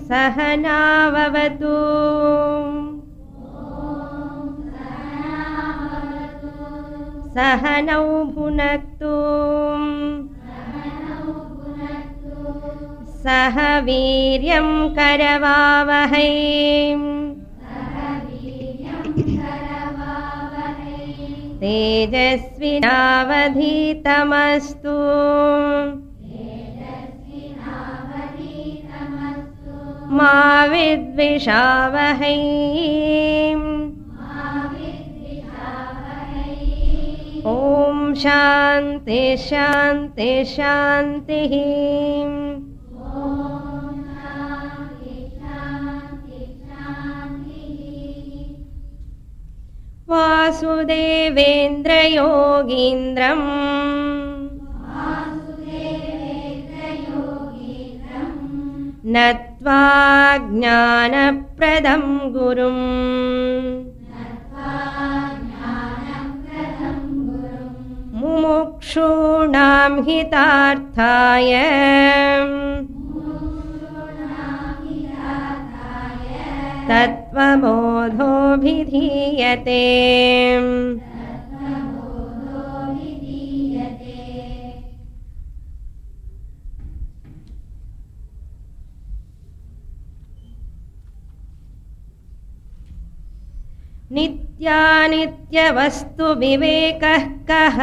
सहनाववतु सहनौ भुनक्तु सह वीर्यं करवावहै तेजस्विनावधीतमस्तु मा विद्विषावहै ॐ शान्ति शान्ति शान्तिः वासुदेवेन्द्रयोगीन्द्रम् नत्वा ज्ञानप्रदं गुरुम् मुमुक्षूणां हितार्थाय तत्त्वबोधोऽभिधीयते नित्यानित्यवस्तु विवेकः कः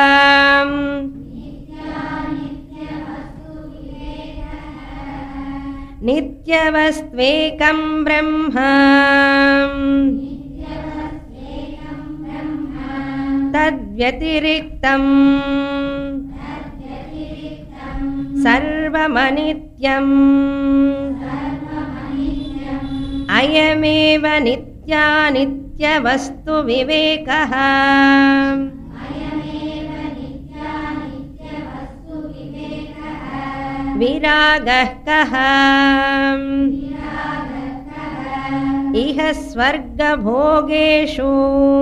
नित्यवस्त्वेकं ब्रह्म तद्व्यतिरिक्तं सर्वमनित्यम् अयमेव नित्यानित्यवस्तु विवेकः विरागः कः इह स्वर्गभोगेषु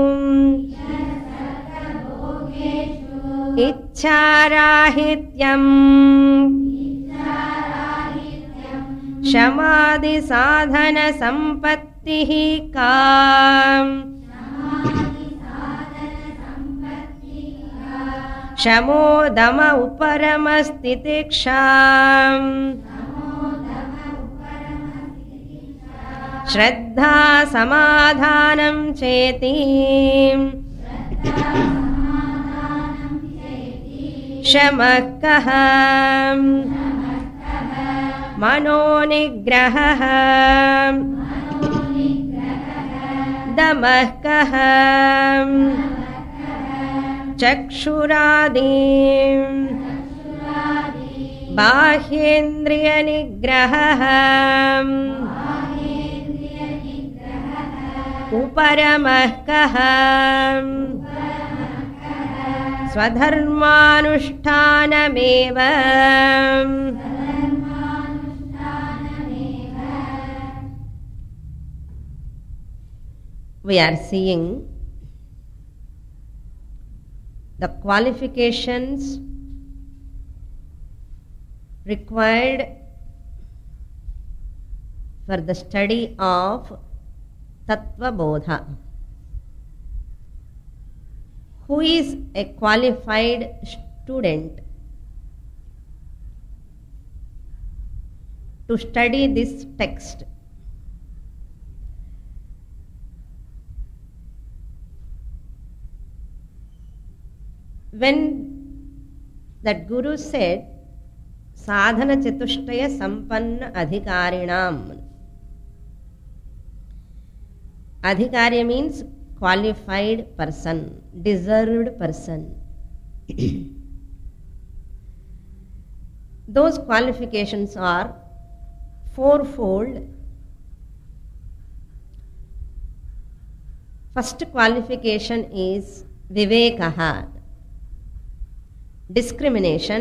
इच्छाराहित्यम् शमादिसाधनसम्पत्तिः का शमो दम उपरमस्तितिक्षा श्रद्धा समाधानं चेति शमः कः मनोनिग्रहः दमः कः चक्षुरादि बाह्येन्द्रियनिग्रहः उपरमः कः स्वधर्मानुष्ठानमेव we are seeing the qualifications required for the study of Tattva Bodha. Who is a qualified student to study this text? When that Guru said, Sadhana Chatushtaya Sampanna Adhikarinam. Adhikari means qualified person, deserved person. Those qualifications are fourfold. First qualification is Vivekaha, discrimination.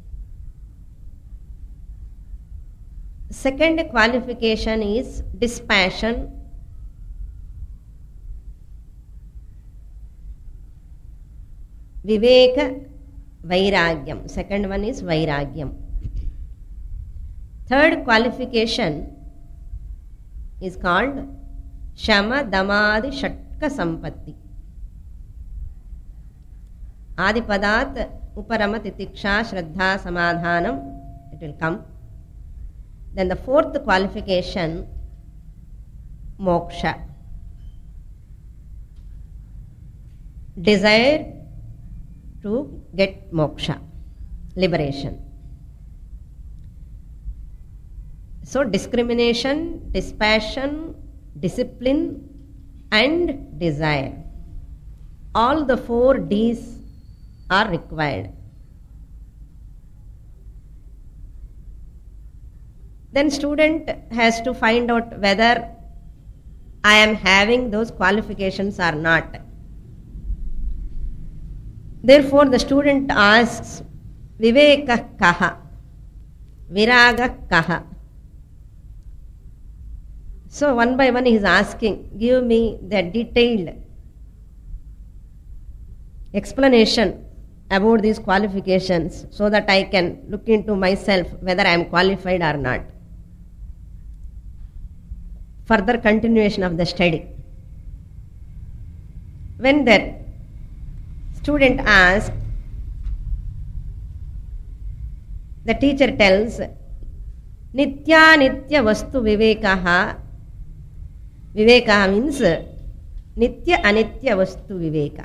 Second qualification is dispassion. Viveka, Vairagyam. Second one is Vairagyam. Third qualification is called Shama Damadi Shatka Sampatti. Adipadat Uparama Titiksha Shraddha Samadhanam, it will come. Then the fourth qualification, Moksha. Desire to get moksha, liberation. So discrimination, dispassion, discipline and desire. All the 4 Ds are required. Then student has to find out whether I am having those qualifications or not. Therefore, the student asks, Viveka kaha? Viraga kaha? So, one by one he is asking, give me the detailed explanation about these qualifications so that I can look into myself whether I am qualified or not. Further continuation of the study. When the student asks, the teacher tells, Nitya Nitya Vastu Vivekaha. Viveka means Nitya Anitya Vastu Viveka.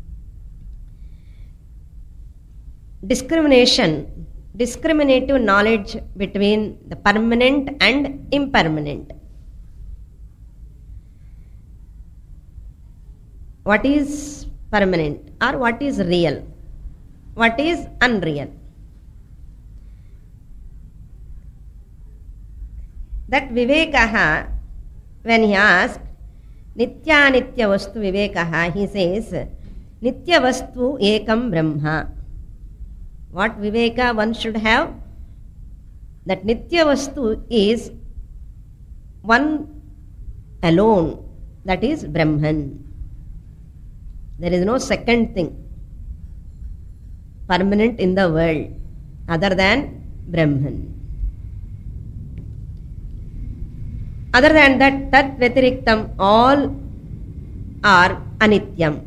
Discriminative knowledge between the permanent and impermanent. What is permanent or what is real? What is unreal? That Vivekaha, when he asks, Nitya Nitya Vastu Vivekaha, he says, Nitya Vastu Ekam Brahma. What Viveka one should have? That Nitya Vastu is one alone, that is Brahman. There is no second thing permanent in the world other than Brahman. Other than that, Tat Vyatiriktam, all are Anityam.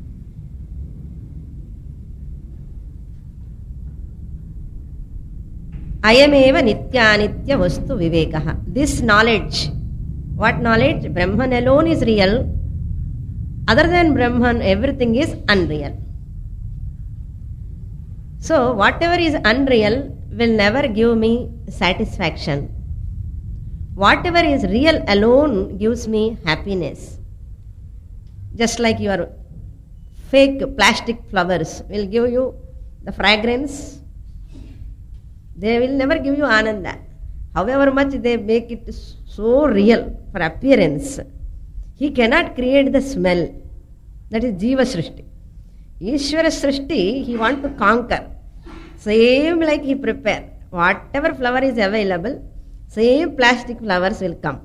Ayameva Nitya Anitya Vastu Vivekaha. This knowledge, what knowledge? Brahman alone is real. Other than Brahman, everything is unreal. So, whatever is unreal will never give me satisfaction. Whatever is real alone gives me happiness. Just like your fake plastic flowers will give you the fragrance, they will never give you ananda. However much they make it so real for appearance, he cannot create the smell. That is Jiva Srishti. Ishvara Srishti, he wants to conquer. Same like he prepared. Whatever flower is available, same plastic flowers will come.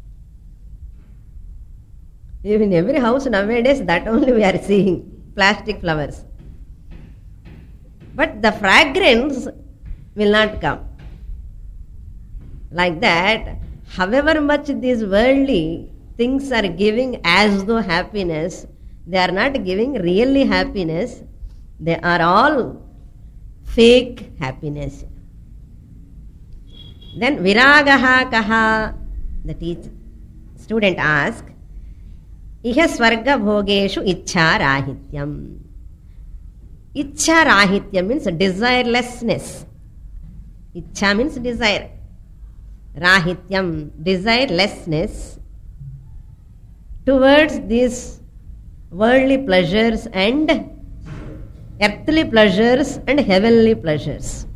Even in every house nowadays, that only we are seeing, plastic flowers. But the fragrance will not come. Like that, however much these worldly things are giving as though happiness, they are not giving really happiness. They are all fake happiness. Then Viragaha kaha, the student asks, Iha Swarga Bhogeshu Ichha Rahityam. Ichha Rahityam means desirelessness. Ichha means desire. Rahityam, desirelessness towards these worldly pleasures and earthly pleasures and heavenly pleasures.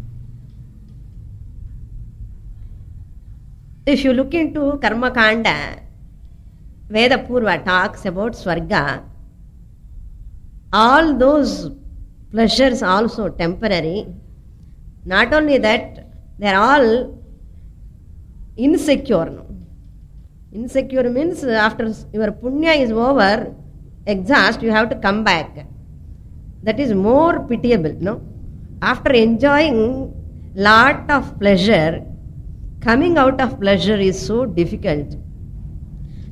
If you look into Karma Kanda, Veda Purva talks about Swarga. All those pleasures also temporary. Not only that, they are all insecure. No? Insecure means after your punya is over, exhaust, you have to come back. That is more pitiable. No? After enjoying lot of pleasure, coming out of pleasure is so difficult.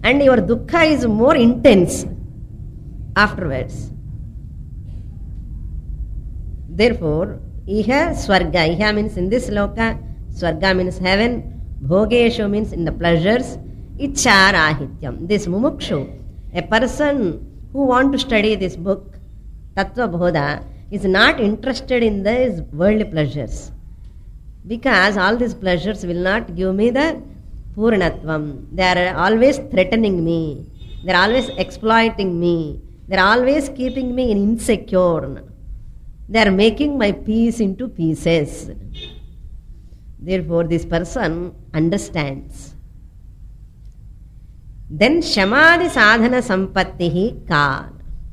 and your dukkha is more intense afterwards. Therefore, iha swarga, iha means in this loka, swarga means heaven, bhogeshu means in the pleasures, icharahityam. This mumukshu, a person who want to study this book, Tattva Bodha, is not interested in these worldly pleasures. Because all these pleasures will not give me the Purnatvam. They are always threatening me. They are always exploiting me. They are always keeping me insecure. They are making my peace into pieces. Therefore, this person understands. Then Shamadhi Sadhana Sampattihi Ka.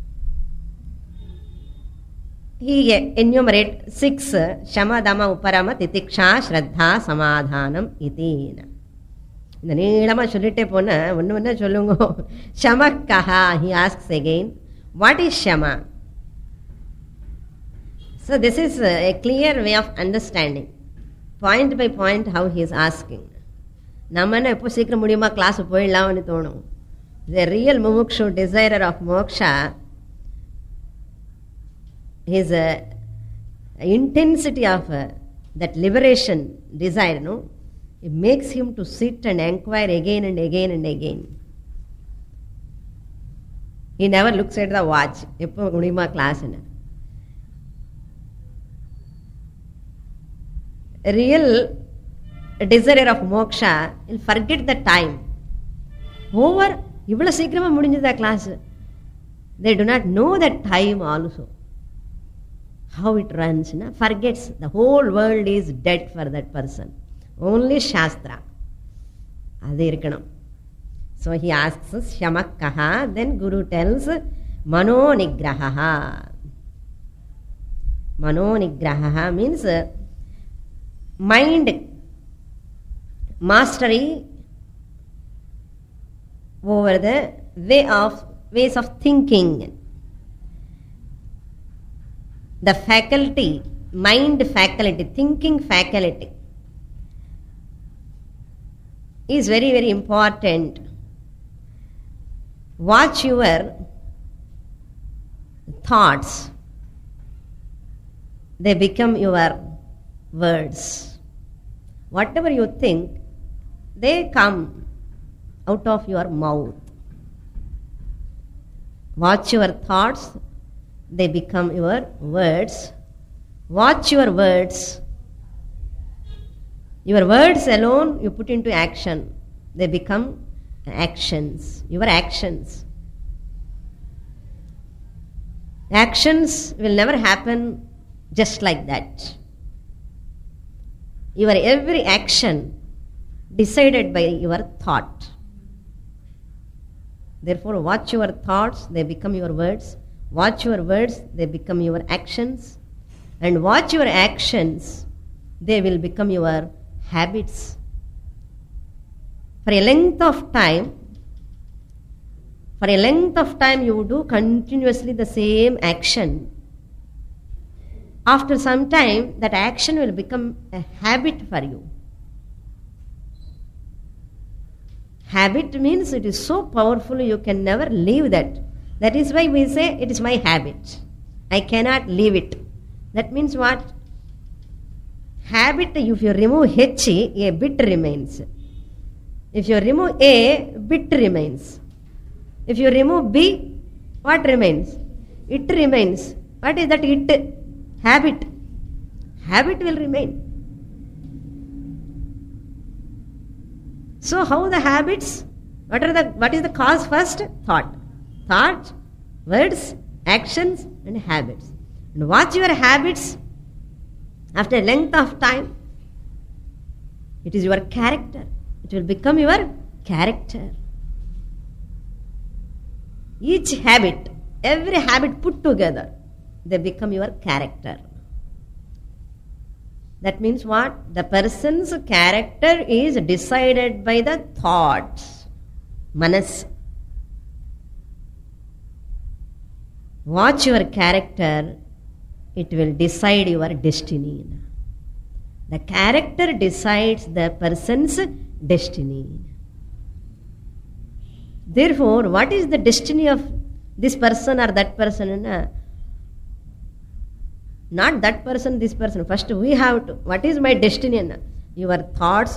He enumerates 6 Shamadama Uparama Titiksha Shraddha Samadhanam Itina. இந்த நீளமாக சொல்லிட்டே போனால் ஒன்று ஒன்றா சொல்லுங்க. ஷமக்கஹா, he asks again, what is shama? So this is a clear way of understanding, point by point how he is asking. நம்ம என்ன எப்போ சீக்கிரம் முடியுமா கிளாஸ் போயிடலாம்னு தோணும். The real mumukshu desire of moksha, his intensity of that liberation desire, no? It makes him to sit and inquire again and again and again. He never looks at the watch. எப்போ முடியுமா கிளாஸ்ன்னு. Real desire of moksha will forget the time. Over, இவ்வளோ சீக்கிரமாக முடிஞ்சதா class. They do not know the time also. How it runs, forgets. The whole world is dead for that person. Only Shastra. Adi irkanam. So he asks Shamakkaha, then Guru tells Mano Nigraha. Mano Nigraha means mind mastery over the ways of thinking. The faculty, mind faculty, thinking faculty is very, very important. Watch your thoughts. They become your words. Whatever you think, they come out of your mouth. Watch your thoughts. They become your words. Watch your words. Your words alone you put into action. They become actions. Your actions. Actions will never happen just like that. Your every action decided by your thought. Therefore, watch your thoughts, they become your words. Watch your words, they become your actions. And watch your actions, they will become your habits. For a length of time, you do continuously the same action. After some time, that action will become a habit for you. Habit means it is so powerful you can never leave that. That is why we say it is my habit. I cannot leave it. That means what? Habit, if you remove H, a bit remains. If you remove A, bit remains. If you remove B, what remains? It remains. What is that it? Habit. Habit will remain. So how the habits? What is the cause first? Thought. Thought, words, actions and habits. And watch your habits after a length of time. It is your character. It will become your character. Each habit, every habit put together, they become your character. That means what? The person's character is decided by the thoughts. Manas. Watch your character, it will decide your destiny. The character decides the person's destiny. Therefore, what is the destiny of this person or that person? Not that person, this person. First we have to, what is my destiny? Your thoughts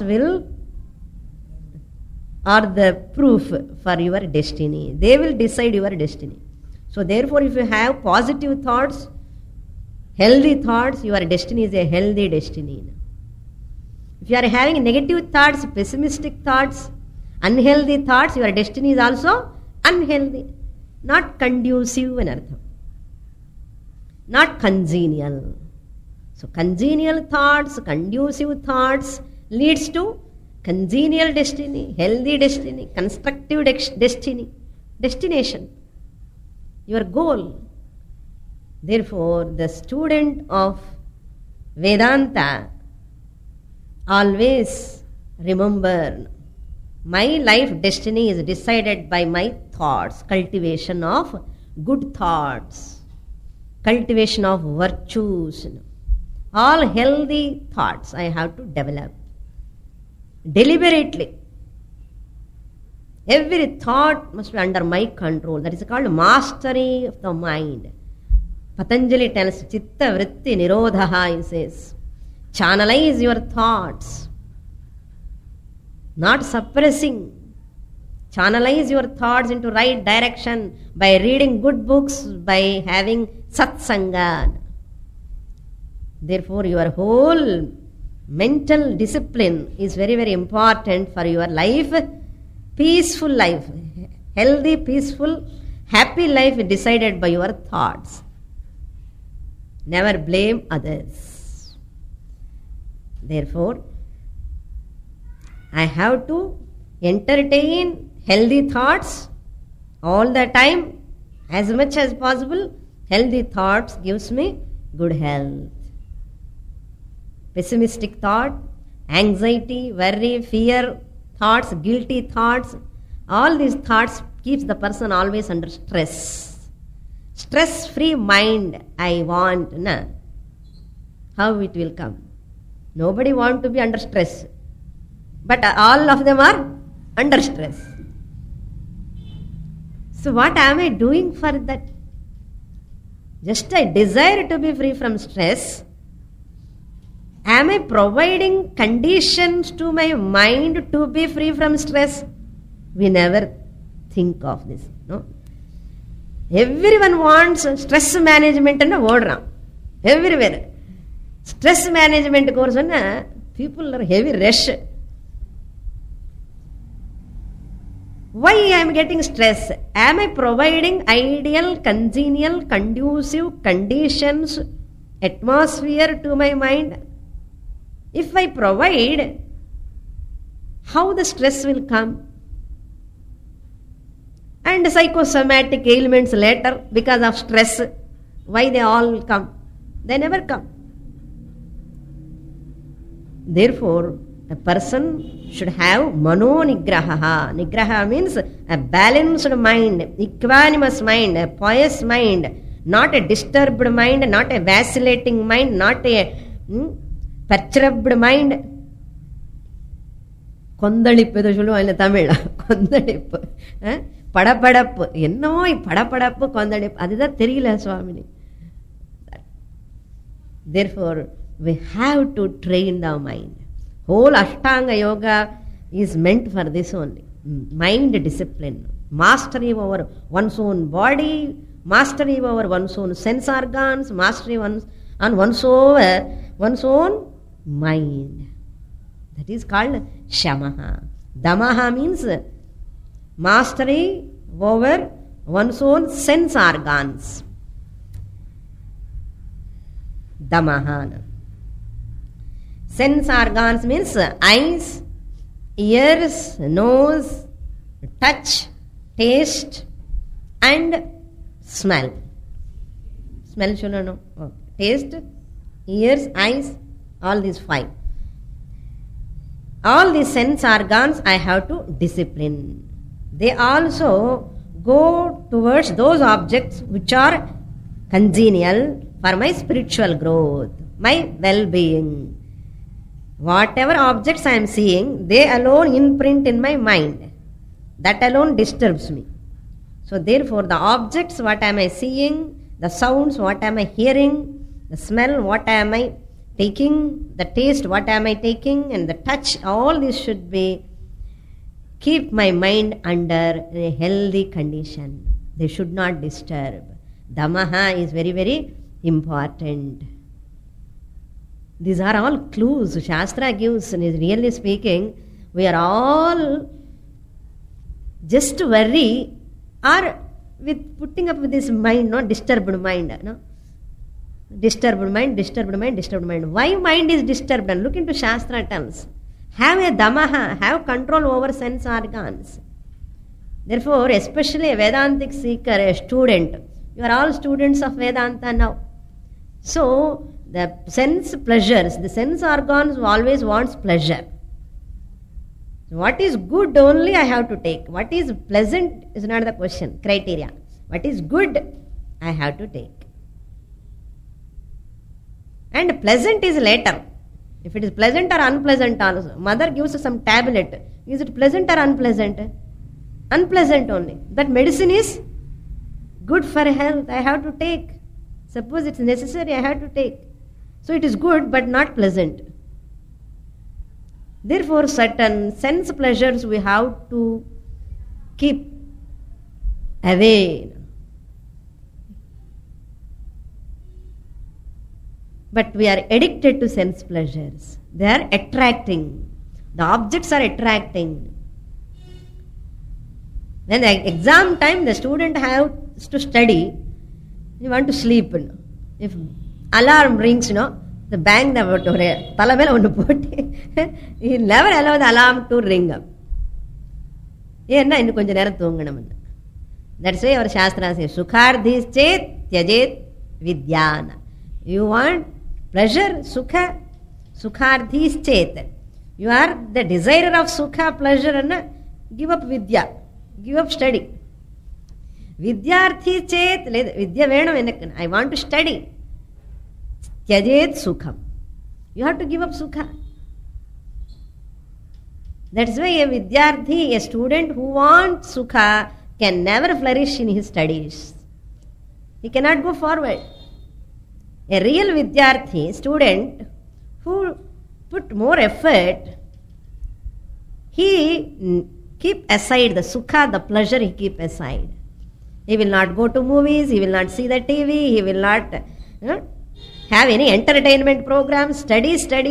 are the proof for your destiny. They will decide your destiny. So therefore, if you have positive thoughts, healthy thoughts, your destiny is a healthy destiny. If you are having negative thoughts, pessimistic thoughts, unhealthy thoughts, your destiny is also unhealthy. Not conducive in artham. Not congenial. So congenial thoughts, conducive thoughts leads to congenial destiny, healthy destiny, constructive destiny, destination, your goal. Therefore, the student of Vedanta always remember, my life destiny is decided by my thoughts, cultivation of good thoughts, cultivation of virtues, all healthy thoughts I have to develop deliberately. Every thought must be under my control. That is called mastery of the mind. Patanjali tells Chitta Vritti Nirodhaha, he says. Channelize your thoughts, not suppressing. Channelize your thoughts into right direction by reading good books, by having satsanga. Therefore, your whole mental discipline is very, very important for your life. Peaceful life, healthy, peaceful, happy life is decided by your thoughts. Never blame others. Therefore, I have to entertain healthy thoughts all the time, as much as possible. Healthy thoughts gives me good health. Pessimistic thought, anxiety, worry, fear thoughts, guilty thoughts, all these thoughts keeps the person always under stress. Stress-free mind I want. How it will come? Nobody wants to be under stress. But all of them are under stress. So what am I doing for that? Just I desire to be free from stress. Am I providing conditions to my mind to be free from stress? We never think of this. No? Everyone wants stress management and odram. Everywhere. Stress management course, people are heavy rush. Why I am getting stress? Am I providing ideal, congenial, conducive conditions, atmosphere to my mind? If I provide, how the stress will come? And psychosomatic ailments later because of stress, why they all come? They never come. Therefore, a person should have mano nigraha. Nigraha means a balanced mind, equanimous mind, a pious mind, not a disturbed mind, not a vacillating mind, not a perturbed mind. கொந்தளிப்பு இதை சொல்லுவோம் இல்லை தமிழ் கொந்தளிப்பு படபடப்பு என்னவோ படபடப்பு கொந்தளிப்பு அதுதான் தெரியல சுவாமினி. Therefore, we have to train the mind. Whole Ashtanga Yoga is meant for this only. Mind discipline, mastery over one's own body, mastery over one's own sense organs, mastery on one's own mind. That is called Shamaha. Damaha means mastery over one's own sense organs. Damahana. Sense organs means eyes, ears, nose, touch, taste and smell. Smell should know. Taste, ears, eyes, all these five. All these sense organs I have to discipline. They also go towards those objects which are congenial for my spiritual growth, my well-being. Whatever objects I am seeing, they alone imprint in my mind. That alone disturbs me. So therefore, the objects, what am I seeing? The sounds, what am I hearing? The smell, what am I taking? The taste, what am I taking? And the touch, all this should be keep my mind under a healthy condition. They should not disturb. Damaha is very, very important. These are all clues Shastra gives, and is really speaking, we are all just worry or with putting up with this mind, no disturbed mind, no disturbed mind. Why mind is disturbed? And look into Shastra terms. Have a damaha, have control over sense organs. Therefore, especially a Vedantic seeker, a student, you are all students of Vedanta now. So, the sense pleasures, the sense organs always wants pleasure. So what is good only I have to take. What is pleasant is not the question, criteria. What is good I have to take. And pleasant is later. If it is pleasant or unpleasant also. Mother gives some tablet. Is it pleasant or unpleasant? Unpleasant only. That medicine is good for health. I have to take. Suppose it's necessary, I have to take. So it is good but not pleasant. Therefore, certain sense pleasures we have to keep away. But we are addicted to sense pleasures. They are attracting. The objects are attracting. When the exam time, the student has to study. You want to sleep. If alarm rings, the bang the talamela onnu potti. He never allow the alarm to ring up. Enna innu konja neram thoonganam. That's why our Shastra says, Sukhardhis chet tyajet vidyana. You want pleasure, sukha, sukhardhis chet. You are the desirer of sukha, pleasure, and give up vidya. Give up study. Vidyarthi chet, vidya venam, I want to study. Tyajet sukham. You have to give up sukha. That's why a vidyarthi, a student who wants sukha, can never flourish in his studies. He cannot go forward. A real vidyarthi, student, who put more effort, he keep aside the sukha, the pleasure he keep aside. He will not go to movies, he will not see the TV, he will not have any entertainment program. Study.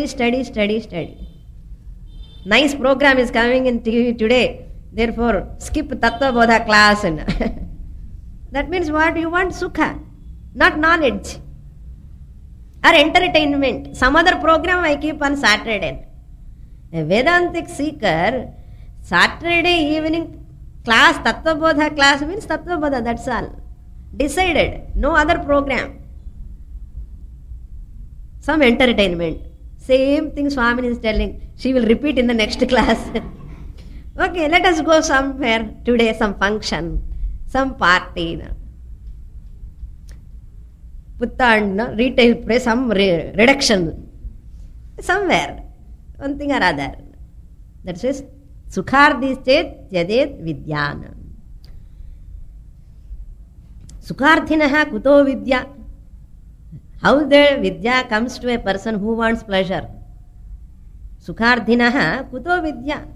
Nice program is coming in TV today. Therefore, skip Tattva Bodha class. That means what? You want sukha, not knowledge. Or entertainment. Some other program I keep on Saturday. A Vedantic seeker, Saturday evening class, Tattva Bodha class means Tattva Bodha, that's all. Decided. No other program. Some entertainment. Same thing Swami is telling. She will repeat in the next class. Okay, let us go somewhere today, some function, some party. Puttan, retail price, some reduction. Somewhere. One thing or other. That says, Sukhardhis chet tyajet vidyana. Sukardhinaha kuto vidya. How the vidya comes to a person who wants pleasure? Sukardhinaha kuto vidya.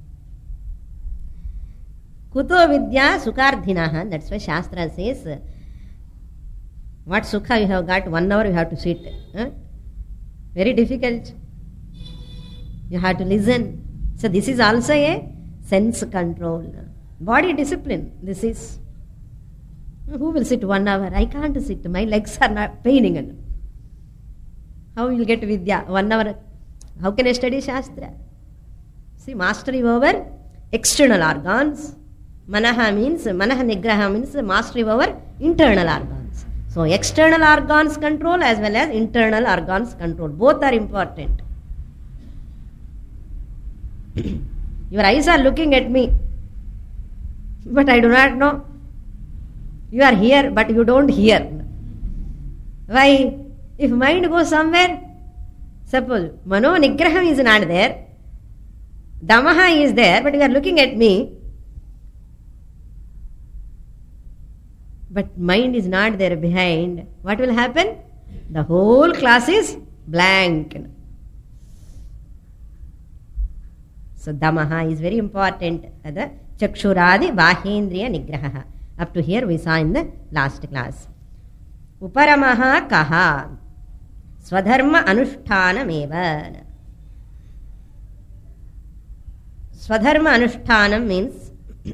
Kuto vidya sukardhinaha. That's why Shastra says, what sukha you have got, 1 hour you have to sit. Very difficult. You have to listen. So this is also a sense control. Body discipline, this is. Who will sit 1 hour? I can't sit. My legs are not paining. How will you get vidya? 1 hour. How can I study Shastra? See, mastery over external organs. Manaha nigraha means mastery over internal organs. So external organs control as well as internal organs control. Both are important. Your eyes are looking at me, but I do not know. You are here, but you don't hear. Why? If mind goes somewhere, suppose Mano Nigraham is not there, Damaha is there, but you are looking at me, but mind is not there behind, what will happen? The whole class is blank. So damaha is very important. The chakshuradi bahendriya nigraha. Up to here we saw in the last class. Uparamaha kaha swadharma anushtanam eva. Swadharma anushtanam means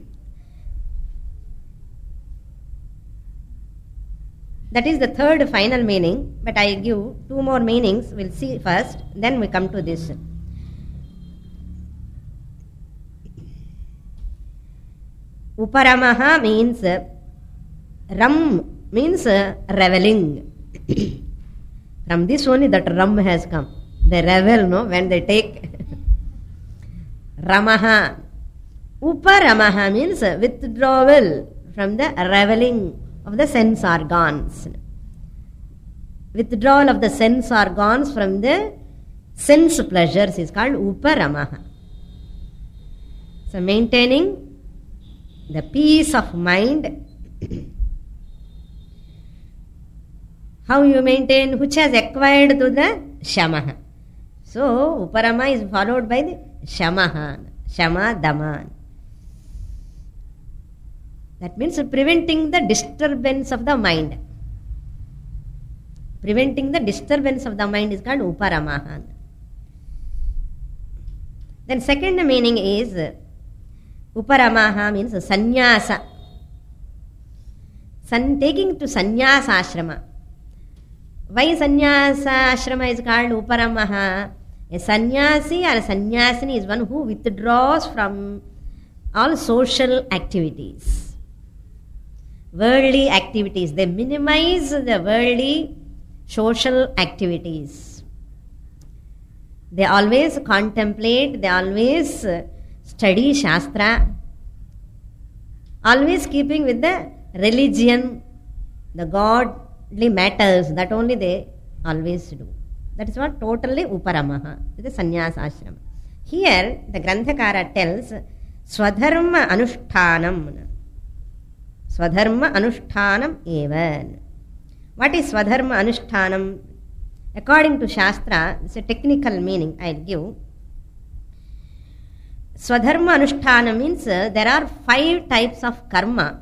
that is the third final meaning, but I give two more meanings. We'll see first, then we come to this. Uparamaha means ram means reveling. From this only that ram has come. They revel, no, when they take ramaha. Uparamaha means withdrawal from the reveling of the sense organs. Withdrawal of the sense organs from the sense pleasures is called uparamaha. So maintaining the peace of mind. How you maintain? Which has acquired to the shamaha. So uparama is followed by the shamaha. Shama daman. That means preventing the disturbance of the mind. Preventing the disturbance of the mind is called uparamaha. Then second meaning is uparamaha means sannyasa. Taking to sannyasa ashrama. Why sannyasa ashrama is called uparamaha? A sannyasi or a sannyasini is one who withdraws from all social activities, worldly activities. They minimize the worldly social activities. They always contemplate, they always study Shastra, always keeping with the religion, the godly matters, that only they always do. That is what totally uparamaha, it is sannyasa ashrama. Here the Granthakara tells swadharma anushtanam. Swadharma anushtanam eva. What is swadharma anushtanam? According to Shastra, it's a technical meaning I will give. Swadharma anushthana means there are 5 types of karma.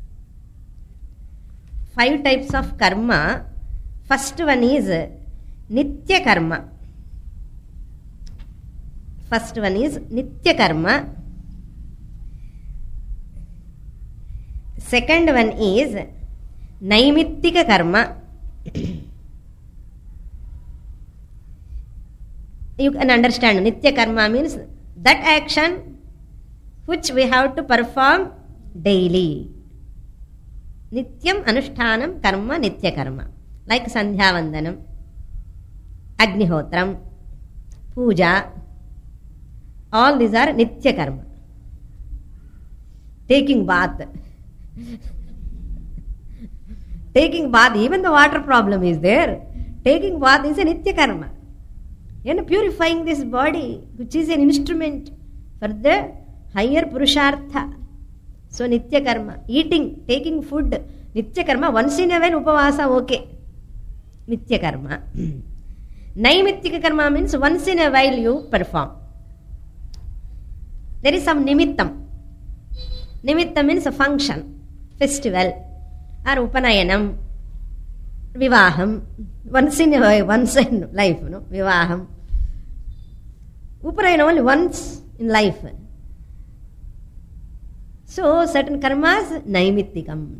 5 types of karma. First one is nitya karma. First one is nitya karma. Second one is naimittika karma. You can understand nitya karma means that action which we have to perform daily. Nityam anushtanam karma nitya karma. Like Sandhya Vandanam, Agnihotram, Puja. All these are nitya karma. Taking bath. Taking bath, even the water problem is there. Taking bath is a nitya karma. And purifying this body, which is an instrument for the higher purushartha. So nitya karma. Eating, taking food, nitya karma. Once in a while upavasa, okay. Nitya karma. Naimittika karma means once in a while you perform. There is some nimittam. Nimittam means a function, festival, or upanayanam, vivaham. Once in a while, once in life, no? Vivaham. Upanayanam only once in life. So certain karmas, naimittikam.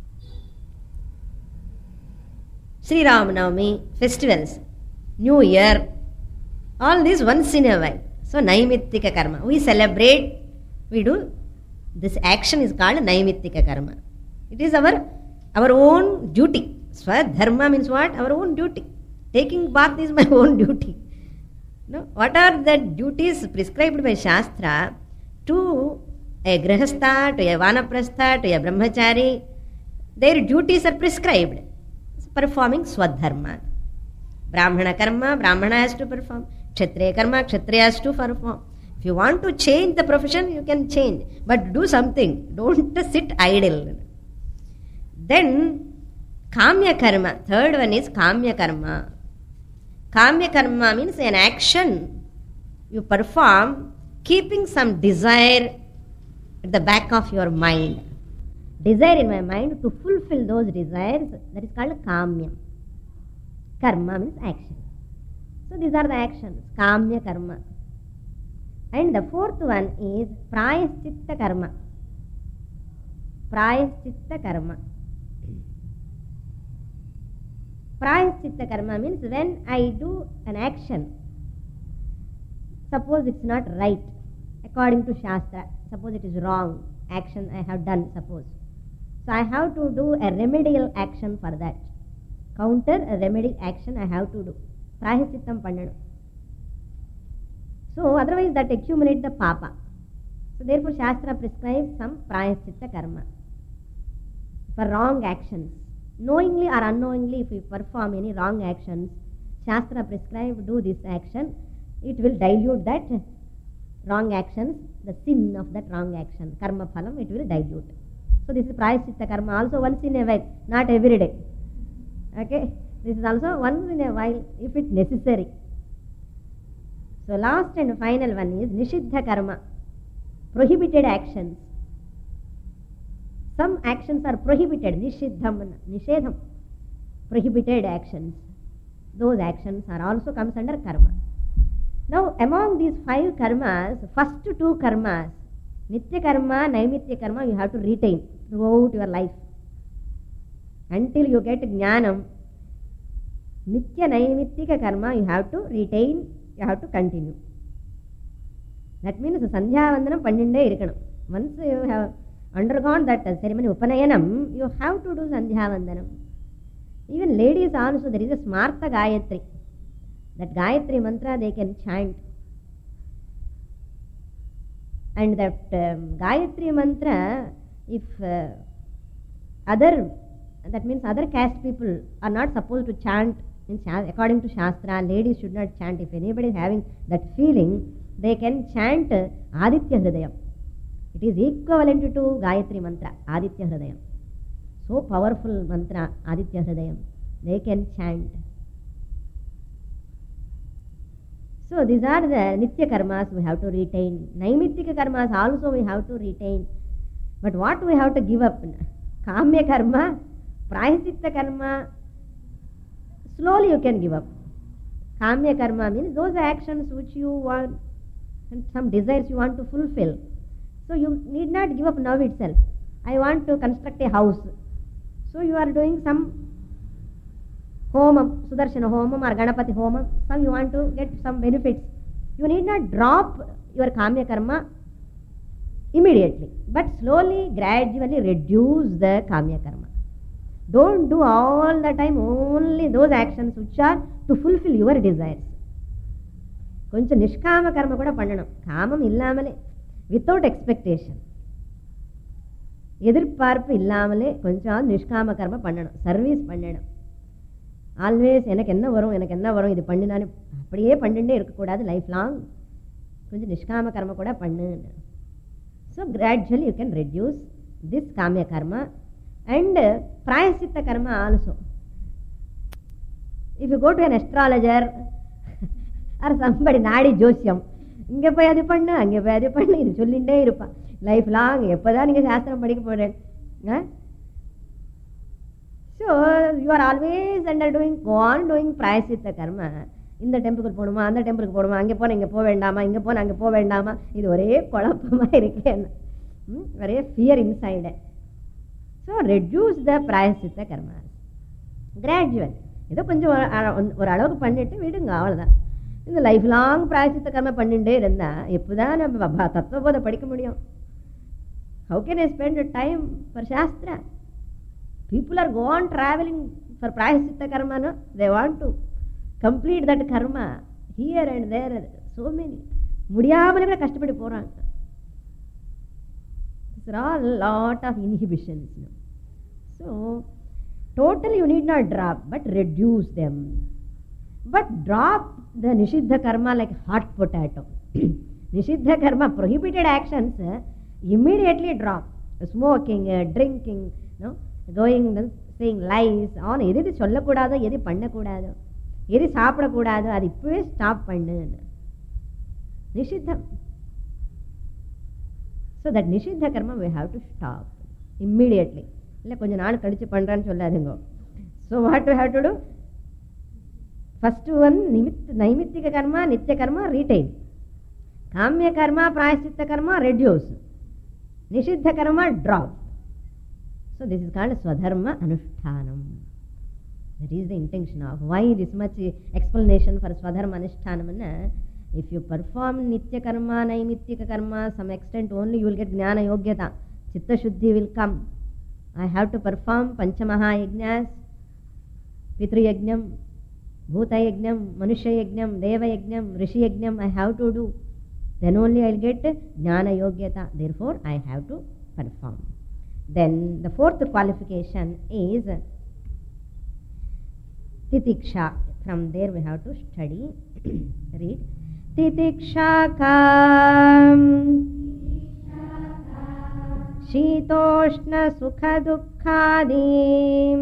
Sri Ramanavami, festivals, New Year, all this once in a while. So naimittika karma. We celebrate, we do. This action is called naimittika karma. It is our own duty. Swadharma means what? Our own duty. Taking bath is my own duty. No? What are the duties prescribed by Shastra to a grihastha, to a vanaprastha, to a brahmachari? Their duties are prescribed. Performing swadharma. Brahmana karma, Brahmana has to perform. Kshatriya karma, Kshatriya has to perform. If you want to change the profession, you can change. But do something. Don't sit idle. Then kamya karma, third one is kamya karma. Kamya karma means an action you perform keeping some desire at the back of your mind. Desire in my mind, to fulfill those desires, that is called kamya. Karma means action. So these are the actions, kamya karma. And the fourth one is prayaschitta karma. Prayaschitta karma. Prayaschitta karma means when I do an action, suppose it's not right according to Shastra, suppose it is wrong action I have done, suppose. So I have to do a remedial action for that. Counter a remedy action I have to do. Prayaschittam pannanam. So otherwise that accumulates the papa. So therefore Shastra prescribes some prayaschitta karma for wrong actions. Knowingly or unknowingly, if we perform any wrong actions, Shastra prescribes do this action, it will dilute that wrong actions, the sin of that wrong action, karma phalam, it will dilute. So this is prayaschitta karma, also once in a while, not every day. Okay, this is also once in a while if it necessary. So last and final one is nishiddha karma, prohibited actions. Some actions are prohibited, nishedham, prohibited actions. Those actions are also comes under karma. Now among these 5 karmas, first 2 karmas, nitya karma, naimitya karma, you have to retain throughout your life. Until you get jnanam, nitya naimittika karma you have to retain, you have to continue. That means sandhya vandanam panninde irukkanum. Once you have undergone that ceremony upanayanam, you have to do sandhya vandanam. Even ladies also, there is a smarta gayatri. That gayatri mantra they can chant. And that gayatri mantra, if that means other caste people are not supposed to chant, according to Shastra, ladies should not chant. If anybody is having that feeling, they can chant Aditya Hridayam. It is equivalent to Gayatri mantra, Aditya Hridayam. So powerful mantra, Aditya Hridayam. They can chant. So these are the nitya karmas we have to retain. Naimittika karmas also we have to retain. But what we have to give up? Kamya karma, prayaschitta karma, slowly you can give up. Kamya karma means those actions which you want and some desires you want to fulfill. So you need not give up now itself. I want to construct a house. So you are doing some homam, Sudarshana homam or Ganapati homam. Some you want to get some benefits. You need not drop your kamya karma immediately, but slowly, gradually reduce the kamya karma. Don't do all the time only those actions which are to fulfill your desires. Koncha nishkama karma kuda pannanam. Kamam illamale, without expectation. எதிர்பார்ப்பு இல்லாமலே கொஞ்சம் நிஷ்காம கர்ம பண்ணணும், service பண்ணணும். Always எனக்கு என்ன வரும் இது பண்ணினாலும் அப்படியே பண்ணிட்டே இருக்கக்கூடாது, லைஃப் லாங் கொஞ்சம் நிஷ்காம கர்ம கூட பண்ணு. So gradually you can reduce this kamya karma and prayaschitta karma also. If you go to an astrologer or somebody nadi ஜோசியம், இங்கே போய் அது பண்ணு அங்கே போய் அது பண்ணு, இது சொல்லிகிட்டே இருப்பான் லைஃப் லாங். எப்போதான் நீங்கள் சாஸ்திரம் படிக்க போகிறேன்? So you are always under doing, go on doing prayaschitta karma. இந்த டெம்பிளுக்கு போகணுமா, அந்த டெம்பிளுக்கு போகணுமா, அங்கே போனால் இங்கே போக வேண்டாமா, இங்கே போனால் அங்கே போக வேண்டாமா, இது ஒரே குழப்பமாக இருக்கேன், ஒரே fear inside. So reduce the prayaschitta karma gradual. ஏதோ கொஞ்சம் ஒரு அளவுக்கு பண்ணிட்டு விடுங்க, அவ்வளோதான். இந்த லைஃப் லாங் பிராயசித்த கர்மா பண்ணிகிட்டே இருந்தால் எப்போதான் நம்ம தத்துவபோதை படிக்க முடியும்? How can I spend time for Shastra? People are go on traveling for Prayaschitta karma, no? They want to complete that karma here and there. So many. முடியாமலே கூட கஷ்டப்பட்டு போகிறாங்க. These are all lot of inhibitions. So, totally you need not drop, but reduce them. But drop the Nishiddha karma like hot potato. Nishiddha karma, prohibited actions, immediately drop. Smoking, drinking, going saying lies on, எது சொல்லக்கூடாதோ எது பண்ணக்கூடாதோ எது சாப்பிடக்கூடாதோ அது இப்பவே stop பண்ணு. நிஷித்தம். So that நிஷித்த karma we have to stop immediately. இல்லை கொஞ்சம் நாள் கழிச்சு பண்ணுறான்னு சொல்லாதுங்க. So what to have to do? First one நைமித்திக கர்மா, நித்திய கர்மா ரீடைன். காமிய கர்மா, பிராயசித்த கர்மா ரெடியூஸ். நிஷித்த karma drop. So this is called ஸ்வதர்ம அனுஷ்டானம். That is the intention of why this much explanation for Swadharma Anushtanamana. If you perform Nitya Karma, Naimittika Karma, some extent only you will get Jnana Yogyata. Chitta Shuddhi will come. I have to perform Panchamaha Yajnas, Pitru Yajnam, Bhuta Yajnam, Manusha Yajnam, Deva Yajnam, Rishi Yajnam I have to do. Then only I will get Jnana Yogyata. Therefore I have to perform. Then the fourth qualification is Titiksha. From there we have to study. Read. Titiksha kam Shitoshna Sukha Dukhadim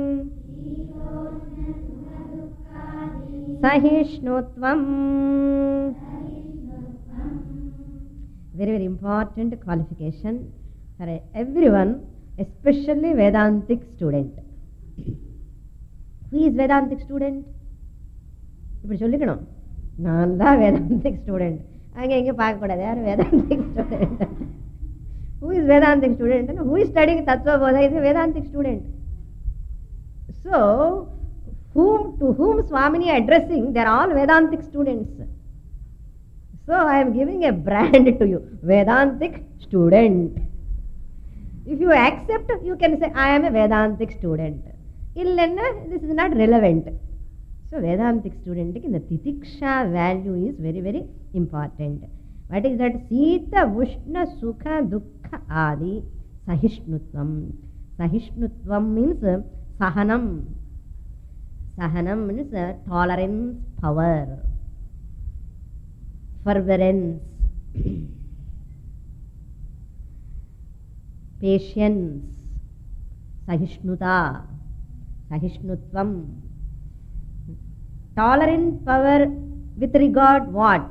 Sahishnutvam. Very, very important qualification for everyone, especially Vedantic student. Who is Vedantic student? இப்படி சொல்லிக்கணும், நான் தான் Vedantic student. அங்கே எங்கே பார்க்கக்கூடாது, யார் Vedantic student. Who is Vedantic student? Who is studying Tattva Bodha is a Vedantic student. So, to whom Swamini addressing, they are all Vedantic students. So, I am giving a brand to you, Vedantic student. If you accept, you can say, I am a Vedantic student. Illenna, this is not relevant. So, Vedantic student, the Titiksha value is very, very important. What is that? Sita, Vushna, Sukha, Dukkha, Adi, Sahishnutvam. Sahishnutvam means Sahanam. Sahanam means tolerance, power, forbearance, patience, Sahishnuta, Sahishnutvam. Tolerance, power with regard what?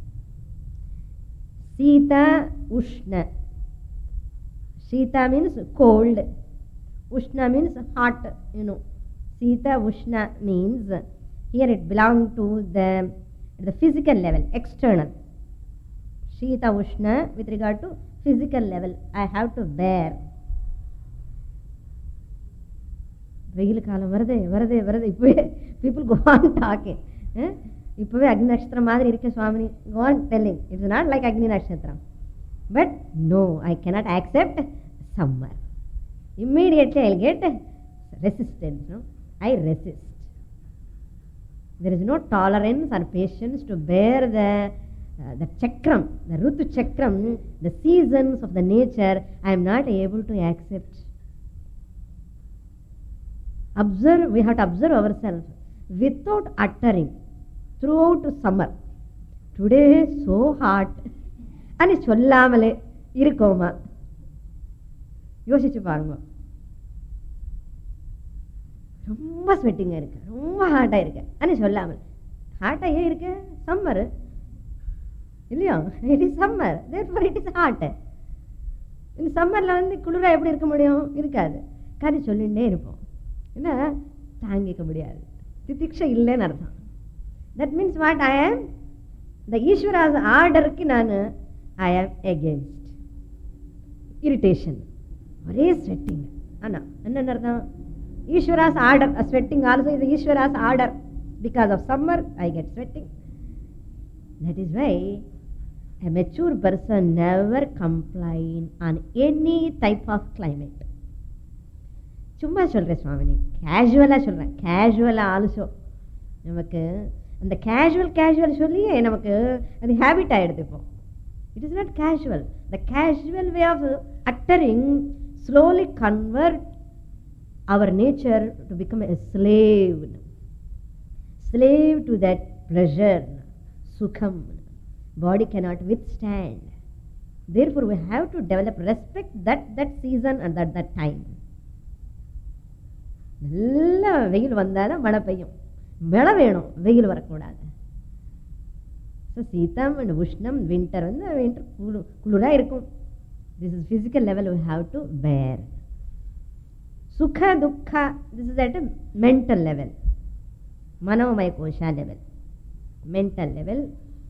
Sita, Ushna. Sita means cold. Ushna means hot. Sita, Ushna means here it belongs to the physical level, external. Sita, Ushna with regard to physical level. I have to bear. வெயில் காலம் வருது வருது வருது. இப்பவே people go on talking. இப்பவே அக்னி நட்சத்திரம் மாதிரி இருக்கு சுவாமினி. Go on telling. It's not like அக்னி நட்சத்திரம். But no, I cannot accept summer. Immediately I'll get resistance. No? I resist. There is no tolerance or patience to bear the chakram, the Rutu chakram, the seasons of the nature. I am not able to accept. Observe, we have to observe ourselves without uttering throughout summer. Today so hot. ani சொல்லாமலே இருக்கோமா? யோசிச்சு பாருங்க. ரொம்ப ஸ்வெட்டிங்காக இருக்கு, ரொம்ப ஹாட்டாக இருக்கு ani சொல்லாமல். ஹாட்டாக ஏன் இருக்கு? சம்மர் இல்லையா? It is summer, therefore it is hot. இந்த சம்மரில் குளிராக எப்படி இருக்க முடியும்? இருக்காது. கறி சொல்லிகிட்டே இருப்போம். ஏன்னா தாங்கிக்க முடியாது. திதிக்ஷை இல்லைன்னு அர்த்தம். That means what? ஐ ஆம் த ஈஸ்வராஸ் ஆர்டருக்கு நான் ஐ ஆம் எகென்ஸ்ட். இரிட்டேஷன், ஒரே ஸ்வெட்டிங். ஆனால் என்னென்ன அர்த்தம்? Ishvara's order. Sweating also is Ishvara's order. Because of summer I get sweating. That is why a mature person never complain on any type of climate. சும்மா சொல்கிறேன் சுவாமினி, கேஷுவலாக சொல்கிறேன். கேஷுவலாக ஆல்சோ நமக்கு அந்த கேஷுவல் சொல்லியே நமக்கு அது ஹேபிட் ஆகிடுது. இப்போ it is not casual. The casual way of uttering slowly convert our nature to become a slave to that pleasure, சுகம். Body cannot withstand. Therefore we have to develop respect that season and that time. நல்ல வெயில் வந்தால் தான் மழை பெய்யும். மழை வேணும், வெயில் வரக்கூடாது. ஸோ சீதம் அண்ட் உஷ்ணம், வின்டர் வந்து வின்டர் குளிராக இருக்கும். This is physical level we have to bear. சுக துக்கா, this is at mental level, மனோமய கோஷா level, mental level.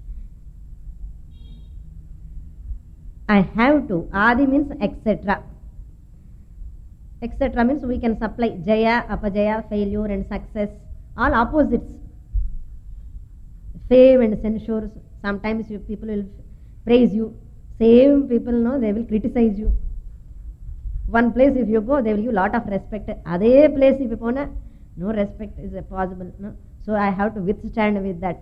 I have to. Adi means etc. Etc. means we can supply jaya, apajaya, failure and success, all opposites. Fame and censures. Sometimes people will praise you. Same people, no, they will criticize you. One place if you go, they will give lot of respect. Other place if you go, no respect is possible. No? So I have to withstand with that.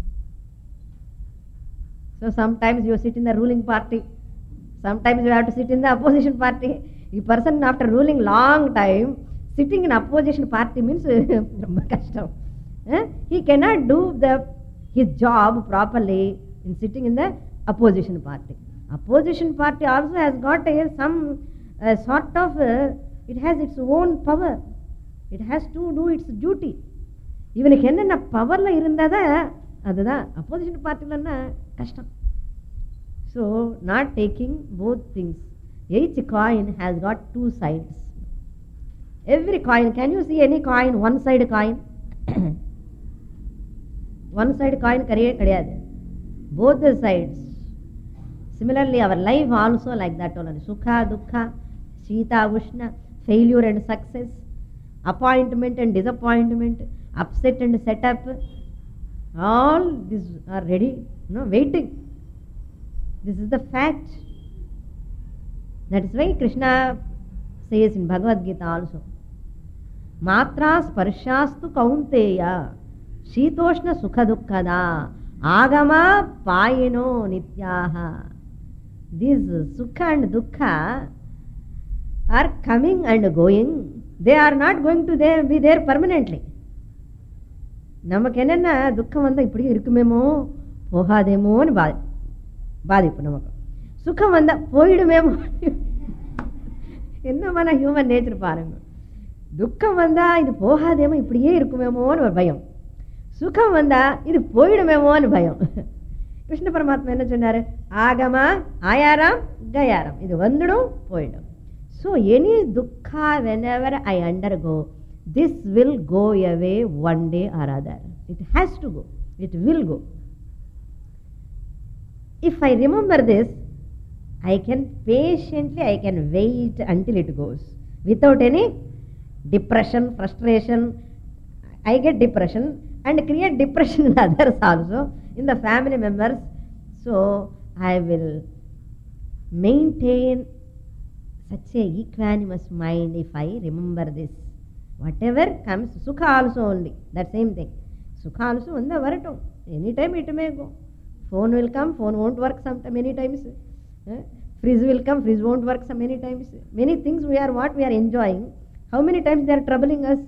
So sometimes you sit in the ruling party. Sometimes you have to sit in the opposition party. A person after ruling long time, sitting in opposition party means he cannot do his job properly in sitting in the opposition party. Opposition party also has got some sort of, it has its own power. It has to do its duty. இவனுக்கு என்னென்ன பவரில் இருந்தால் தான் அதுதான் opposition பார்ட்டிலன்னா கஷ்டம். So, not taking both things. Each coin has got two sides. Every coin, can you see any coin, one side coin? One side coin kadiyadu. Both the sides. Similarly, our life also like that only. Sukha, dukkha, shita, ushna, failure and success, appointment and disappointment, upset and setup. All these are ready, waiting. This is the fact. That is why Krishna says in Bhagavad Gita also, Matra sparshastu kaunteya shitoshna sukha dukkada agama payino nityaha. These sukha and dukkha are coming and going. They are not going to be there permanently. நமக்கு என்னென்ன துக்கம் வந்தால் இப்படி இருக்குமேமோ போகாதேமோன்னு பாதிப்பு. நமக்கு சுகம் வந்தா போயிடுமேமோ, என்னமான human nature பாருங்க. துக்கம் வந்தா இது போகாதேமோ இப்படியே இருக்குமேமோன்னு ஒரு பயம், சுகம் வந்தா இது போயிடுமேமோன்னு பயம். கிருஷ்ண பரமாத்மா என்ன சொன்னாரு? ஆகமா ஆயாராம் கயாராம், இது வந்துடும் போயிடும். ஸோ எனி துக்கா whenever I undergo, this will go away one day or other. It has to go. It will go. If I remember this, I can patiently, I can wait until it goes without any depression, frustration. I get depression and create depression in others also, in the family members. So I will maintain such a equanimous mind if I remember this. Whatever comes, sukha also only, that same thing. Sukha also vanda varatum, anytime it may go. Phone will come, phone won't work sometime, many times. Fridge will come, fridge won't work some many times. Many things we are enjoying, how many times they are troubling us?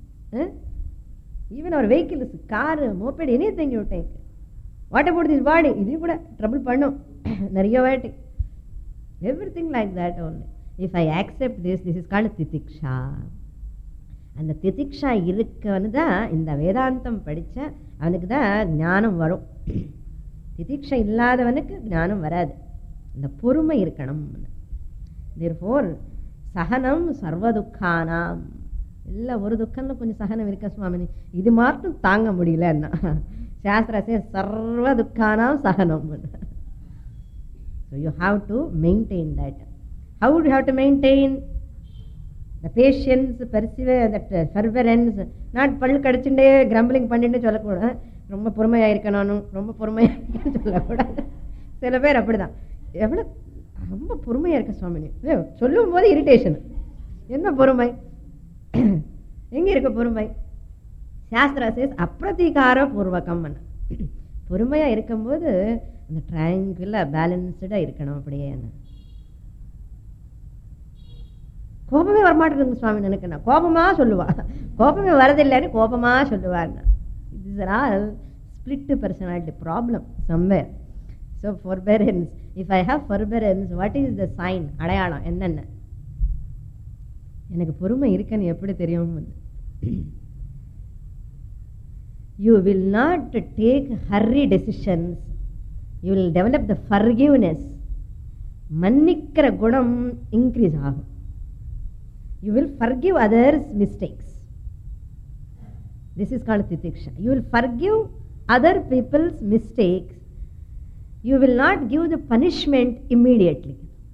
Even our vehicles, car, moped, anything you take. What about this body? Idu kuda trouble pannum nariya vaati. Everything like that only. If I accept this, this is called titiksha. அந்த திதிக்ஷா இருக்கவனு தான் இந்த வேதாந்தம் படித்த அவனுக்கு தான் ஞானம் வரும். திதிக்ஷை இல்லாதவனுக்கு ஞானம் வராது. இந்த பொறுமை இருக்கணும். therefore சகனம் சர்வ துக்கானாம். எல்லாம் ஒரு துக்கம்னு கொஞ்சம் சகனம் இருக்க சுவாமினி, இது மட்டும் தாங்க முடியலன்னா சாஸ்திரசே சர்வ துக்கானாம் சகனம். So you have to maintain that. How do you have to maintain? The patience, perseverance, that fervorance, not பல்லு கடிச்சுட்டே கிரம்பிளிங் பண்ணிட்டு சொல்லக்கூடாது. ரொம்ப பொறுமையாக இருக்கணும், ரொம்ப பொறுமையாக சொல்லக்கூடாது. சில பேர் அப்படிதான், எவ்வளோ ரொம்ப பொறுமையாக இருக்க சுவாமினி சொல்லும் போது இரிட்டேஷன். என்ன பொறுமை? எங்கே இருக்க பொறுமை? சாஸ்திரா சேஸ் அப்பிரதிகார பூர்வகம். பொறுமையாக இருக்கும்போது அந்த ட்ராங்குலாக பேலன்ஸ்டாக இருக்கணும். அப்படியே என்ன கோபமே வரமாட்டேங்குது சுவாமி எனக்கு, நான் கோபமாக சொல்லுவா, கோபமே வரதில்லைன்னு கோபமாக சொல்லுவார்னா. It's all split personality problem somewhere. So forbearance, if I have forbearance, what is the sign? அடையாளம் என்னென்ன? எனக்கு பொறுமை இருக்குன்னு எப்படி தெரியும்? You will not take hurry decisions. You will develop the forgiveness. மன்னிக்கிற குணம் இன்க்ரீஸ் ஆகும். You will forgive others' mistakes. This is called titiksha. You will forgive other people's mistakes. You will not give the punishment immediately.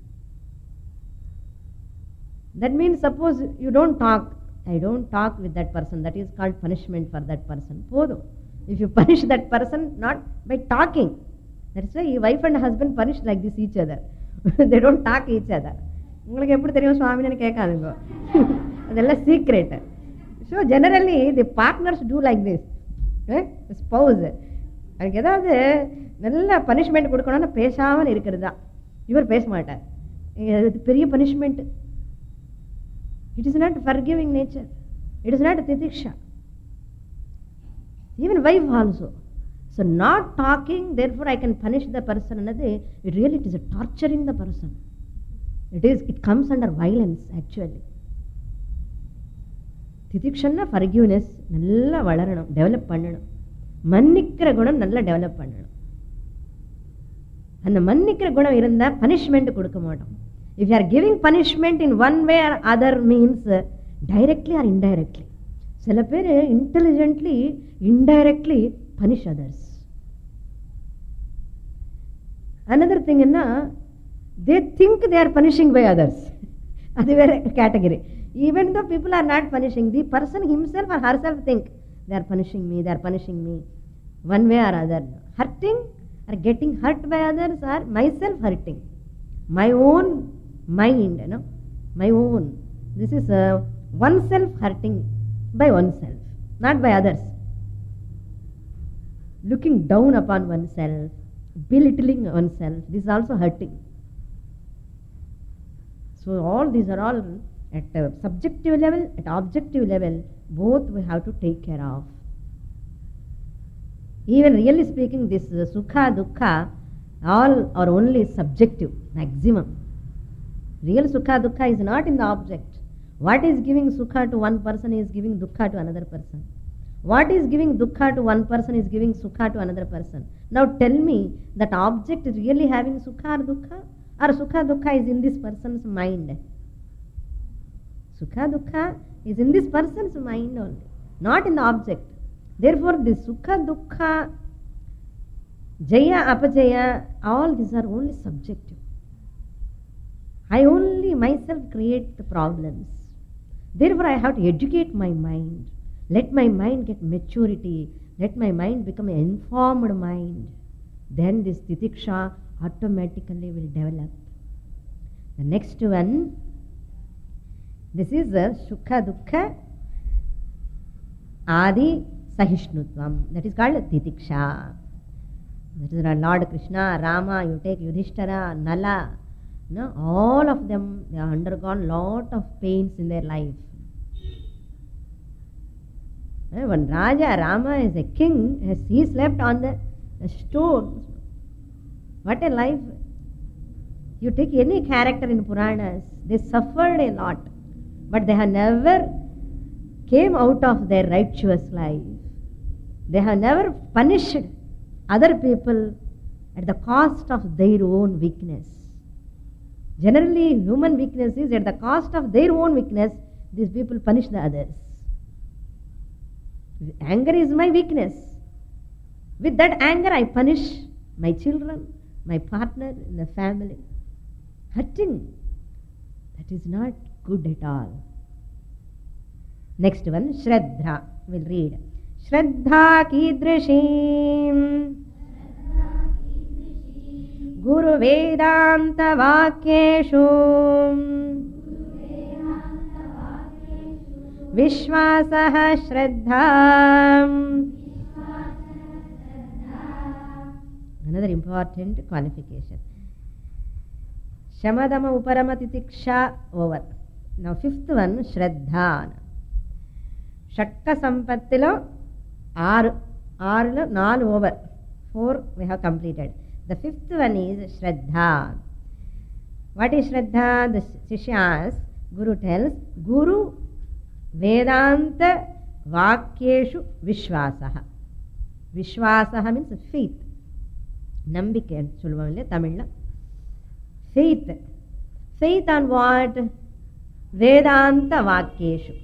That means suppose you don't talk. I don't talk with that person. That is called punishment for that person. Podum. If you punish that person not by talking. That's why wife and husband punish like this each other. They don't talk each other. உங்களுக்கு எப்படி தெரியும் சுவாமின்னு கேட்காதுங்க. அதெல்லாம் secret. So generally the partners do like this. Spouse அதுக்கு ஏதாவது நல்ல punishment கொடுக்கணும்னு பேசாமல் இருக்கிறது தான். இவர் பேச மாட்டார். இது பெரிய punishment. It is not forgiving nature. It is not titiksha. Even wife also. So not talking, therefore I can punish the person. It is a torturing the person. It comes under violence actually. Titiksha forgiveness நல்லா வளரணும், develop பண்ணணும். மன்னிக்கிற குணம் நல்லா develop பண்ணணும். அந்த மன்னிக்கிற குணம் இருந்தால் பனிஷ்மெண்ட் கொடுக்க மாட்டோம். If you are giving punishment in one way or other means directly or indirectly. சில பேர் intelligently, indirectly punish others. Another thing என்ன, they think they are punishing by others. அது வேற category. Even though people are not punishing, the person himself or herself think they are punishing me, one way or other. Hurting or getting hurt by others or myself hurting. My own mind, my own. This is oneself hurting by oneself, not by others. Looking down upon oneself, belittling oneself, this is also hurting. So all these are all at a subjective level, at objective level, both we have to take care of. Even really speaking, this sukha, dukkha, all are only subjective, maximum. Real sukha, dukkha is not in the object. What is giving sukha to one person is giving dukkha to another person. What is giving dukkha to one person is giving sukha to another person. Now tell me, that object is really having sukha or dukkha? Or sukha, dukkha is in this person's mind? Sukha, dukkha is in this person's mind only, not in the object. Therefore, this sukha, dukkha, jaya, apajaya, all these are only subjective. I only myself create the problems. Therefore, I have to educate my mind. Let my mind get maturity. Let my mind become an informed mind. Then this titiksha automatically will develop. The next one, this is the sukha, dukkha, adi, sahishnutvam. That is called titiksha. That is Lord Krishna, Rama, you take Yudhishthira, Nala. No, all of them, they have undergone lot of pains in their life. When Raja Rama is a king, he slept on the stone. What a life. You take any character in Puranas, they suffered a lot, but they have never came out of their righteous life. They have never punished other people at the cost of their own weakness. Generally, human weakness is at the cost of their own weakness, these people punish the others. Anger is my weakness. With that anger, I punish my children, my partner in the family. Hurting. That is not good at all. Next one, Shraddha. We'll read. Shraddha kidrishim Guru Vedanta Vakyeshu Vishwasaha Shraddha. Another important qualification. Shamadama Uparama Titiksha over. Now fifth one, Shraddha. Shakka Sampattilo, R over. 4 we have completed. The fifth one is Shraddha. What is Shraddha? The Shishya asks, Guru tells, Guru Vedanta Vakyeshu Vishwasaha. Vishwasaha means faith. Nambike சொல்லுவாங்க தமிழ்ல. Faith. Faith on what? Vedanta Vakyeshu.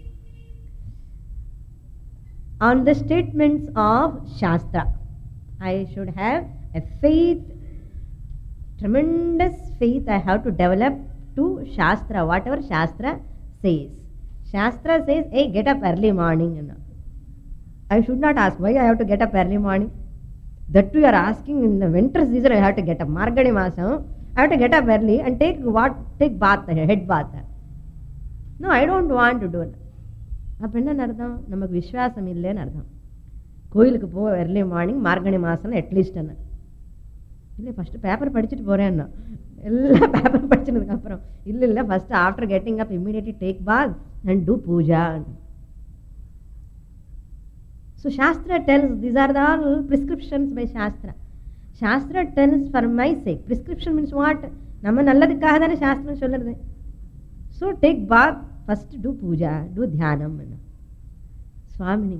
On the statements of Shastra. I should have a faith, tremendous faith I have to develop to Shastra, whatever Shastra says. Shastra says, hey, get up early morning. I should not ask why I have to get up early morning. That too you are asking in the winter season I have to get up. Margani Masam, I have to get up early and take bath, head bath. No, I don't want to do it. அப்போ என்ன அர்த்தம்? நமக்கு விஸ்வாசம் இல்லைன்னு அர்த்தம். கோயிலுக்கு போ early morning மார்கழி மாதம் at least என்ன இல்லை ஃபஸ்ட்டு பேப்பர் படிச்சுட்டு போகிறேன்னா எல்லா பேப்பர் படிச்சதுக்கப்புறம் இல்லை first after getting up immediately take bath and do puja. So Shastra tells, these are the all prescriptions by Shastra. Shastra tells for my sake. Prescription means what? நம்ம நல்லதுக்காக தானே சாஸ்திரம் சொல்லுறது. So take bath, first do puja, do தியானம். சுவாமினி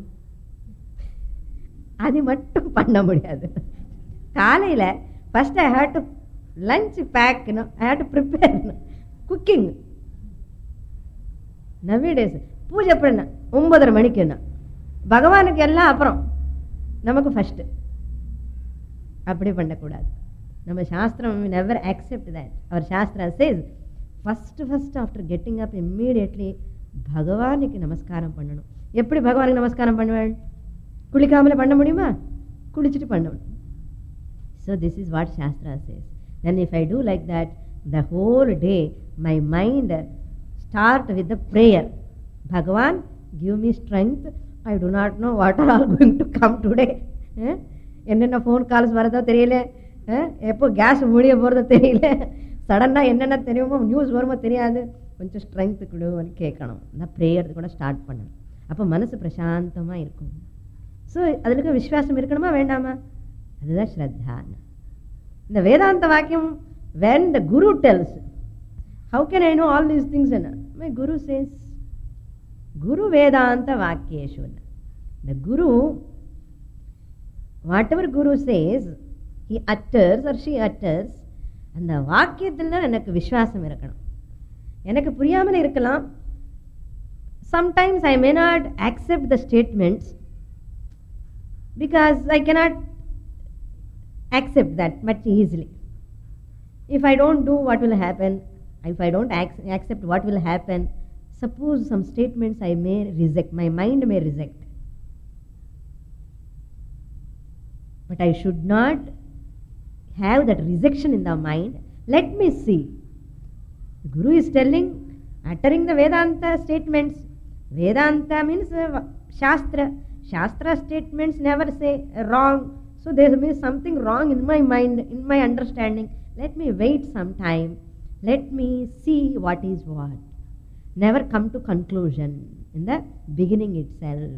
அது மட்டும் பண்ண முடியாது. காலையில் first I have to lunch பேக்கணும், I have to prepare cooking. Nowadays பூஜை பண்ண 9:30 மணிக்கு என்ன பகவானுக்கு எல்லாம் அப்புறம் நமக்கு ஃபஸ்ட்டு. அப்படி பண்ணக்கூடாது. நம்ம சாஸ்திரம் நெவர் அக்செப்ட் தட். அவர் சாஸ்திரம் says first after getting up immediately பகவானுக்கு நமஸ்காரம் பண்ணணும். எப்படி பகவானுக்கு நமஸ்காரம் பண்ணுவேன்? குளிக்காமலே பண்ண முடியுமா? குளிச்சுட்டு பண்ணணும். So this is what Shastra says. Then if I do like that the whole day my mind start with the prayer. Bhagavan give me strength. I do not know what are all going to come today. என்னென்ன phone calls வரதோ தெரியல, எப்போ case முடிய போகிறதோ தெரியல, சடனாக என்னென்ன தெரியுமோ நியூஸ் வருமோ தெரியாது. கொஞ்சம் ஸ்ட்ரென்த்து கொடுன்னு கேட்கணும். இந்த ப்ரேயர் கூட ஸ்டார்ட் பண்ணணும். அப்போ மனசு பிரசாந்தமாக இருக்கும். ஸோ அதுக்கு விஸ்வாசம் இருக்கணுமா வேண்டாமா? அதுதான் ஸ்ரத்தா. இந்த வேதாந்த வாக்கியம் when the Guru tells, how can I know all these things? My Guru says, Guru Vedanta Vakyeshu. The Guru, whatever Guru says, he utters or she utters, அந்த வாக்கியத்தில் எனக்கு விஸ்வாசம் இருக்கணும். எனக்கு புரியாமல் இருக்கலாம். Sometimes I may not accept the statements because I cannot accept that much easily. If I don't do, what will happen? If I don't accept, what will happen? Suppose some statements I may reject, my mind may reject. But I should not have that rejection in the mind. Let me see. The Guru is telling, uttering the Vedanta statements. Vedanta means Shastra. Shastra statements never say wrong. So there may be something wrong in my mind, in my understanding. Let me wait some time. Let me see what is what. Never come to conclusion in the beginning itself.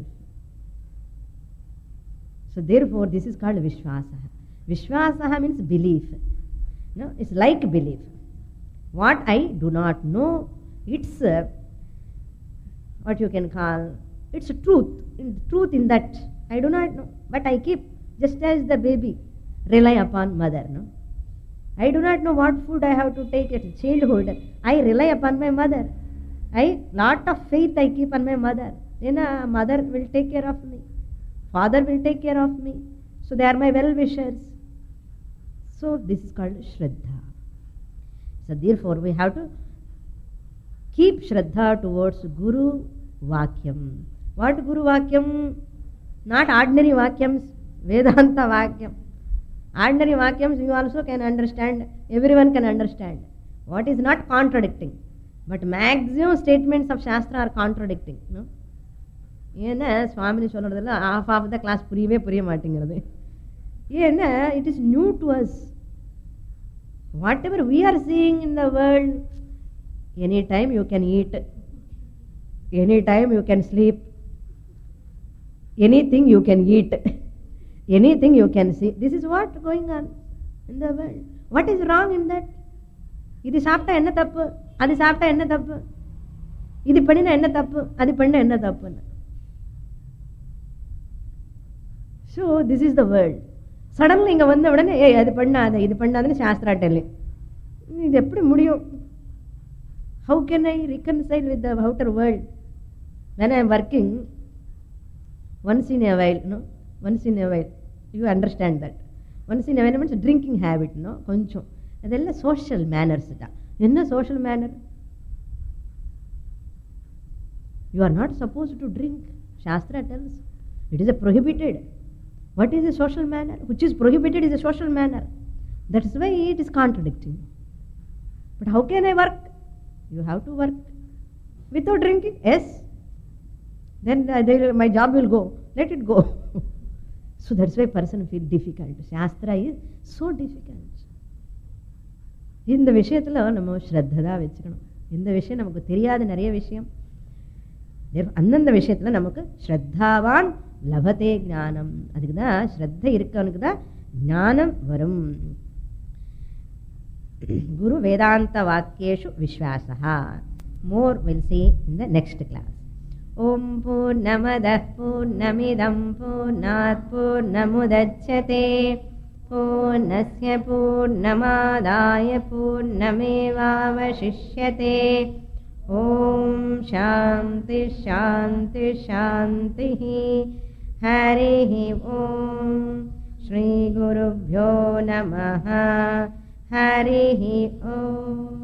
So therefore this is called Vishwasaha. Vishwasaha means belief. No, it's like belief. What I do not know, it's what you can call, it's truth. Truth in that I do not know, but I keep, just as the baby rely upon mother. No, I do not know what food I have to take at childhood. I rely upon my mother. Lot of faith I keep on my mother. Then mother will take care of me. Father will take care of me. So they are my well-wishers. So this is called Shraddha. So therefore we have to keep Shraddha towards Guru Vakyam. What Guru Vakyam? Not ordinary Vakyams, Vedanta Vakyam. Ordinary Vakyams you also can understand, everyone can understand. What is not contradicting. But maximum statements of Shastra are contradicting. No? ஏன்னா சுவாமினி சொல்கிறதுல half of the class புரிய மாட்டேங்கிறது. ஏன்னா it is new to us. Whatever we are seeing in the world, anytime you can eat, anytime you can sleep, anything you can eat, anything you can see. This is what going on in the world. What is wrong in that? இது சாப்பிட்டா என்ன தப்பு, அது சாப்பிட்டா என்ன தப்பு? இது பண்ணினா என்ன தப்பு, அது பண்ண என்ன தப்புன்னு. So this is the world. Suddenly இங்கே வந்த உடனே அது பண்ணாத இது பண்ணாதுன்னு சாஸ்திரா டெல்லிங். இது எப்படி முடியும்? How can I reconcile with the outer world when I am working once in a while? No, once in a while you understand that. Once in a while means drinking habit. No, கொஞ்சம் அதெல்லாம் social manners தான். என்ன social manner? You are not supposed to drink. Shastra tells it is a prohibited. What is a social manner? Which is prohibited is a social manner. That is why it is contradicting. But how can I work? You have to work without drinking. Yes. Then my job will go. Let it go. So that's why person feel difficult. Shastra is so difficult. இந்த விஷயத்தில் நம்ம ஸ்ரத்த தான் வச்சுக்கணும். இந்த விஷயம் நமக்கு தெரியாத நிறைய விஷயம். அந்தந்த விஷயத்தில் நமக்கு ஸ்ரத்தாவான் லபதே ஞானம். அதுக்கு தான் ஸ்ரத்த இருக்கவனுக்கு தான் ஞானம் வரும். குரு வேதாந்த வாக்கியேஷு விஸ்வாசா. More will see in the next class. ஓம் பூர்ணமதః பூர்ணமிதம் பூர்ணாத் பூர்ணமுதச்யதே பூர்ணஸ்ய பூர்ணமாதாய பூர்ணமேவாவசிஷ்யதே. ஓம் சாந்தி சாந்தி சாந்தி. ஹரிஹி ஓம். ஸ்ரீ குருப்யோ நமः. ஹரிஹி ஓம்.